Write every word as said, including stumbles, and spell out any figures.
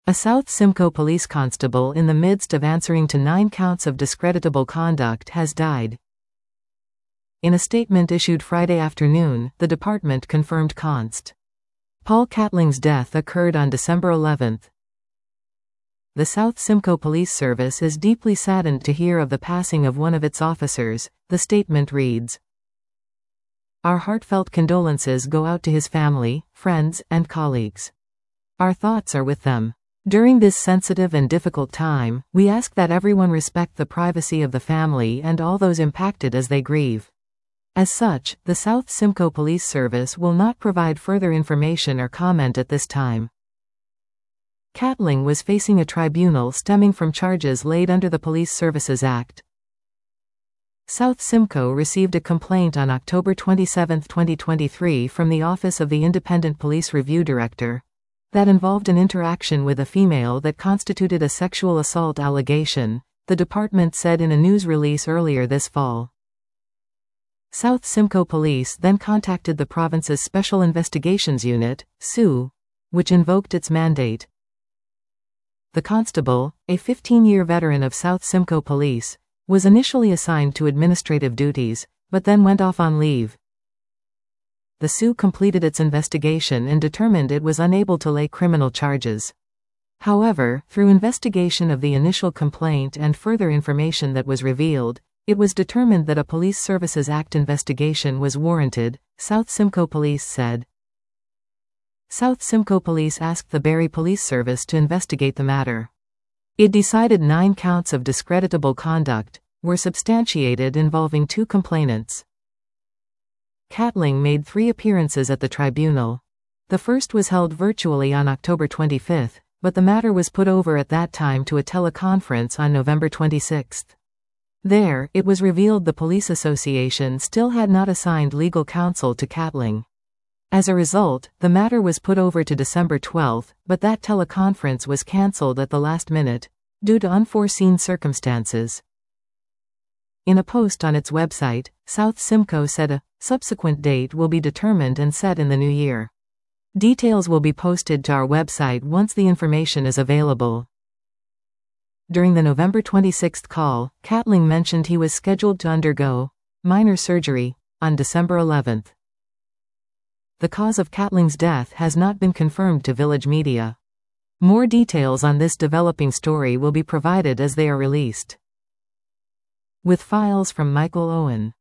A South Simcoe police constable in the midst of answering to nine counts of discreditable conduct has died. In a statement issued Friday afternoon, the department confirmed Const. Paul Catling's death occurred on December eleventh. The South Simcoe Police Service is deeply saddened to hear of the passing of one of its officers, the statement reads. Our heartfelt condolences go out to his family, friends, and colleagues. Our thoughts are with them. During this sensitive and difficult time, we ask that everyone respect the privacy of the family and all those impacted as they grieve. As such, the South Simcoe Police Service will not provide further information or comment at this time. Catling was facing a tribunal stemming from charges laid under the Police Services Act. South Simcoe received a complaint on October twenty-seventh, twenty twenty-three from the Office of the Independent Police Review Director that involved an interaction with a female that constituted a sexual assault allegation, the department said in a news release earlier this fall. South Simcoe Police then contacted the province's Special Investigations Unit, S U, which invoked its mandate. The constable, a fifteen-year veteran of South Simcoe Police, was initially assigned to administrative duties, but then went off on leave. The S U completed its investigation and determined it was unable to lay criminal charges. However, through investigation of the initial complaint and further information that was revealed, it was determined that a Police Services Act investigation was warranted, South Simcoe Police said. South Simcoe Police asked the Barrie Police Service to investigate the matter. It decided nine counts of discreditable conduct were substantiated involving two complainants. Catling made three appearances at the tribunal. The first was held virtually on October twenty-fifth, but the matter was put over at that time to a teleconference on November twenty-sixth. There, it was revealed the Police Association still had not assigned legal counsel to Catling. As a result, the matter was put over to December twelfth, but that teleconference was cancelled at the last minute, due to unforeseen circumstances. In a post on its website, South Simcoe said a subsequent date will be determined and set in the new year. Details will be posted to our website once the information is available. During the November twenty-sixth call, Catling mentioned he was scheduled to undergo minor surgery on December eleventh. The cause of Catling's death has not been confirmed to Village Media. More details on this developing story will be provided as they are released. With files from Michael Owen.